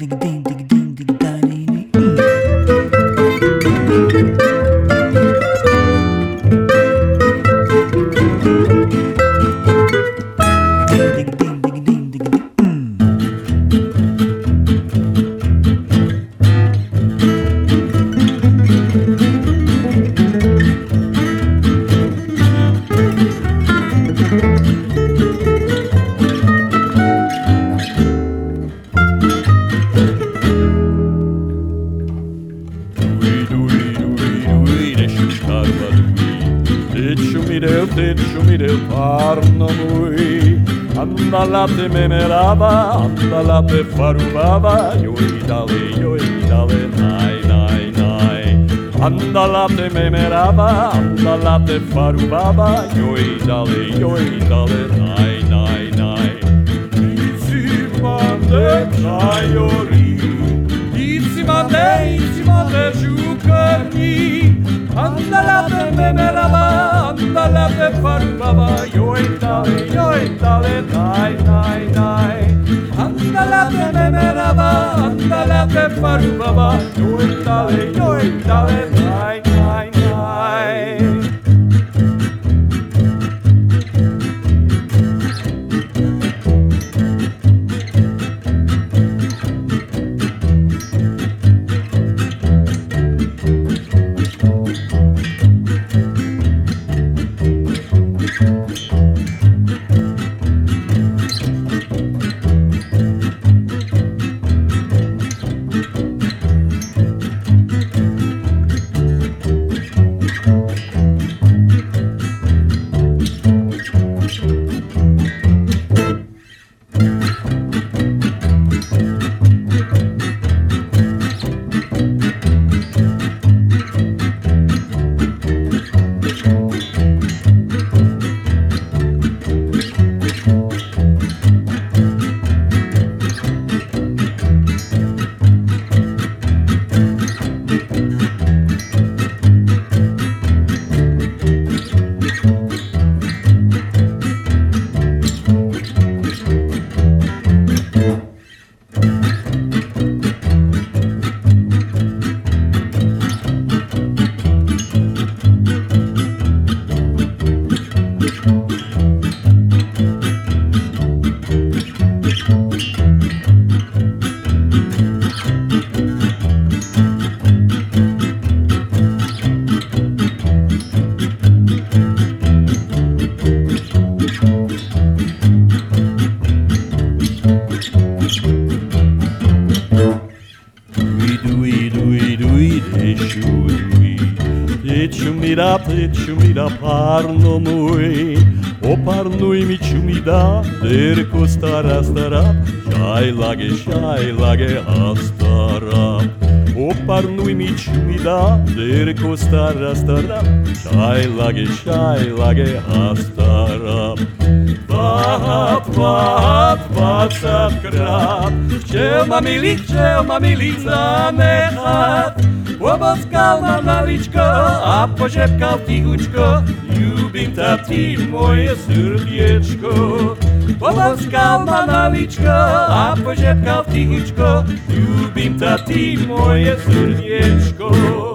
Tečumideu parno mui, andala te memerava, andala te farulava, joi dale, nai, nai, nai. Andala te memerava, andala te farulava, joi dale, nai, nai, nai. Itsimande chaiori, itsimande jukarni, andala te memerava, andala te farubaba, joi dale, nai, nai, nai. Andala te memerava, andala te farubaba, joi dale, nai, nai, nai. Tečumida parno mui, o parnui mi čumida, derko stara, šaj lage astara. O parnui mi čumida, derko stara, šaj lage astara. 20krát, včel ma milí zanechať. Poboskal ma maličko a pošepkal tichučko, ľúbim ťa ty, moje srdiečko. Poboskal ma maličko a pošepkal tichučko, ľúbim ťa ty, moje srdiečko.